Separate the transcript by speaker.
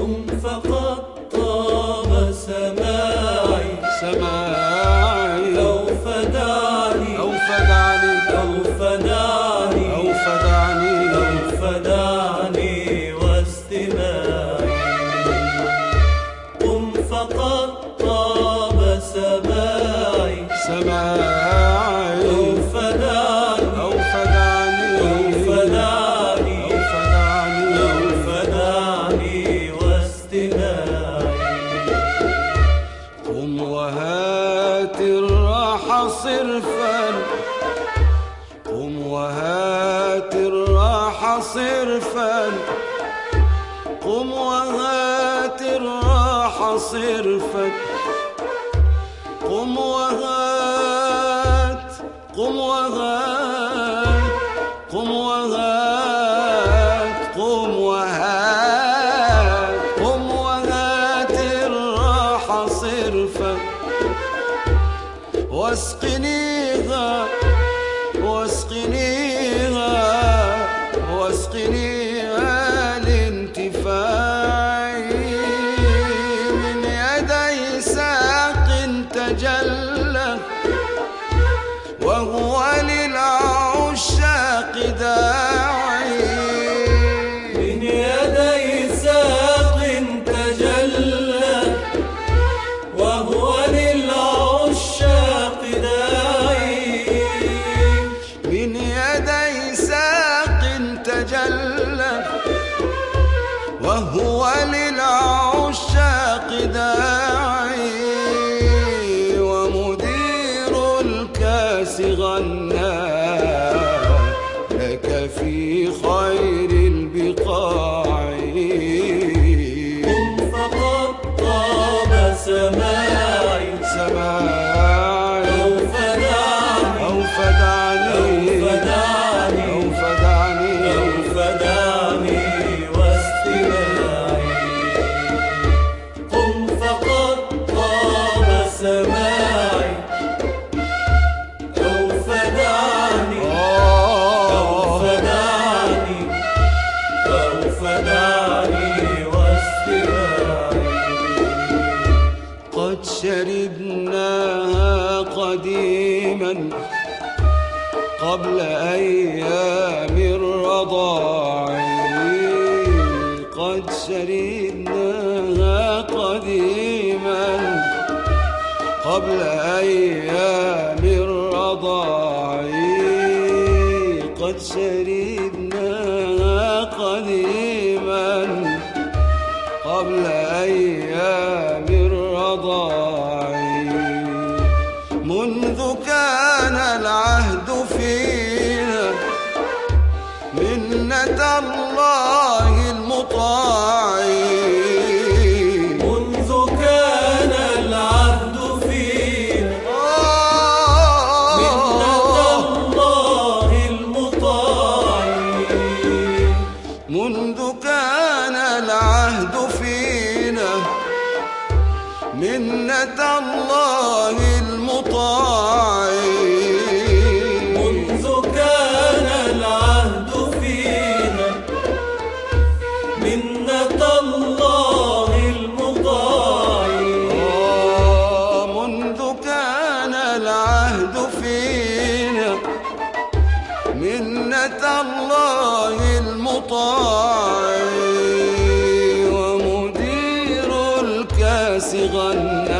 Speaker 1: قم فقد طاب سماعي أو فدعني
Speaker 2: أو فدعني
Speaker 1: أو فدعني
Speaker 2: أو فدعني
Speaker 1: أو فدعني واستماعي. قم فقد طاب سماعي أو فدعني
Speaker 2: أو فدعني
Speaker 1: أو فدعني
Speaker 2: أو فدعني
Speaker 1: أو فدعني واستماعي.
Speaker 2: قم وهات الراحة صرفا، قم وهات الراحة صرفا، قم وهات الراحة صرفا، قم وهات، قم وهات، قم وهات، قم وهات، قم وهات الراحة صرفا، واسقنيها واسقنيها واسقنيها لانتفاعي من يدي ساق تجلى وهو للعشاق داعي.
Speaker 1: من يدي ساق تجلى وهو للعشاق داعي.
Speaker 2: من يدي ساق تجلى وهو للعشاق داعي. ومدير الكاس غنى لك في خير البقاع.
Speaker 1: قم فقد طاب سماعي
Speaker 2: أو فدعني
Speaker 1: أو فدعني
Speaker 2: أو فدعني
Speaker 1: أو فدعني واستماعي. قم فقد طاب سماعي أو فدعني أو فدعني أو فدعني واستماعي.
Speaker 2: قد شربناها قديما قبل أيام الرضاع. قد شربناها قديما قبل أيام الرضاع. قد شربناها قديما قبل أيام الرضاع. منذ كان العهد فينا منة الله المطاع.
Speaker 1: منذ كان العهد فينا منة الله المطاع.
Speaker 2: منذ كان العهد فينا منة الله المطاع.
Speaker 1: منذ كان العهد فينا منة الله المطاع.
Speaker 2: منذ كان العهد فينا منة الله المطاع. ومدير الكاس غنى